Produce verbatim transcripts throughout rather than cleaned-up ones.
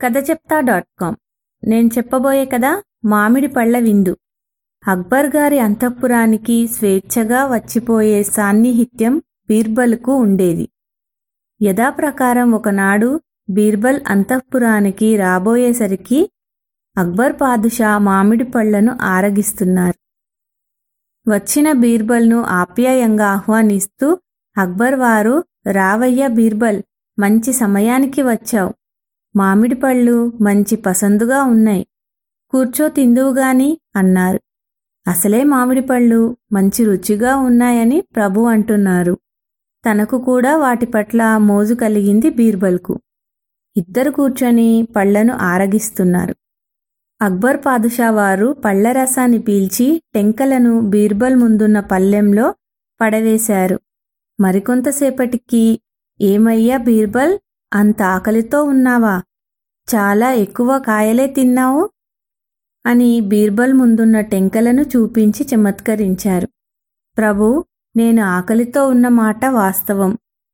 కథ చెప్తా dot com. నేను చెప్పబోయే కథ మామిడి పళ్ళ విందు. అక్బర్ గారి అంతఃపురానికి స్వేచ్ఛగా వచ్చిపోయే సాన్నిహిత్యం బీర్బల్కు ఉండేది. యథాప్రకారం ఒకనాడు బీర్బల్ అంతఃపురానికి రాబోయేసరికి అక్బర్ పాదుషా మామిడి పళ్లను ఆరగిస్తున్నారు. వచ్చిన బీర్బల్ను ఆప్యాయంగా ఆహ్వానిస్తూ అక్బర్ వారు, రావయ్య బీర్బల్, మంచి సమయానికి వచ్చావు. మామిడి పళ్ళు మంచి పసందుగా ఉన్నాయి, కూర్చో తిందువుగాని అన్నారు. అసలే మామిడి పళ్ళు మంచి రుచిగా ఉన్నాయని ప్రభు అంటున్నారు. తనకు కూడా వాటి పట్ల మోజు కలిగింది బీర్బల్కు. ఇద్దరు కూర్చొని పళ్లను ఆరగిస్తున్నారు. అక్బర్ పాదుషా వారు పళ్ల రసాన్ని పీల్చి టెంకలను బీర్బల్ ముందున్న పళ్ళెంలో పడవేశారు. మరికొంతసేపటికి, ఏమయ్యా బీర్బల్, అంత ఆకలితో ఉన్నావా? చాలా ఎక్కువ కాయలే తిన్నావు అని బీర్బల్ ముందున్న టెంకలను చూపించి చమత్కరించారు. ప్రభూ, నేను ఆకలితో ఉన్న మాట వాస్తవం.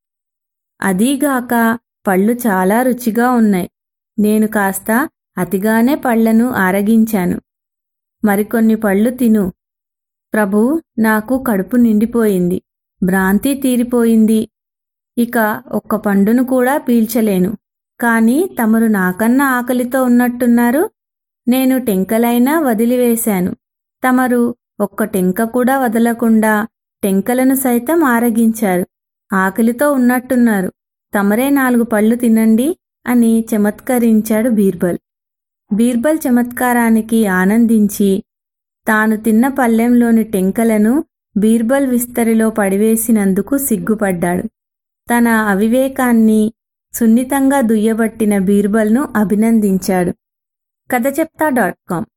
అదీగాక పళ్ళు చాలా రుచిగా ఉన్నాయి. నేను కాస్త అతిగానే పళ్లను ఆరగించాను. మరికొన్ని పళ్ళు తిను. ప్రభూ, నాకు కడుపు నిండిపోయింది, భ్రాంతి తీరిపోయింది. ఇక ఒక్క పండును కూడా పీల్చలేను. కాని తమరు నాకన్నా ఆకలితో ఉన్నట్టున్నారు. నేను టెంకలైనా వదిలివేశాను. తమరు ఒక్క టెంక కూడా వదలకుండా టెంకలను సైతం ఆరగించారు. ఆకలితో ఉన్నట్టున్నారు. తమరే నాలుగు పళ్ళు తినండి అని చమత్కరించాడు బీర్బల్. బీర్బల్ చమత్కారానికి ఆనందించి తాను తిన్న పళ్ళెంలోని టెంకలను బీర్బల్ విస్తరిలో పడివేసినందుకు సిగ్గుపడ్డాడు. తన అవివేకాన్ని సున్నితంగా దుయ్యబట్టిన బీర్బల్ను అభినందించాడు. కథ చెప్తా డాట్ కామ్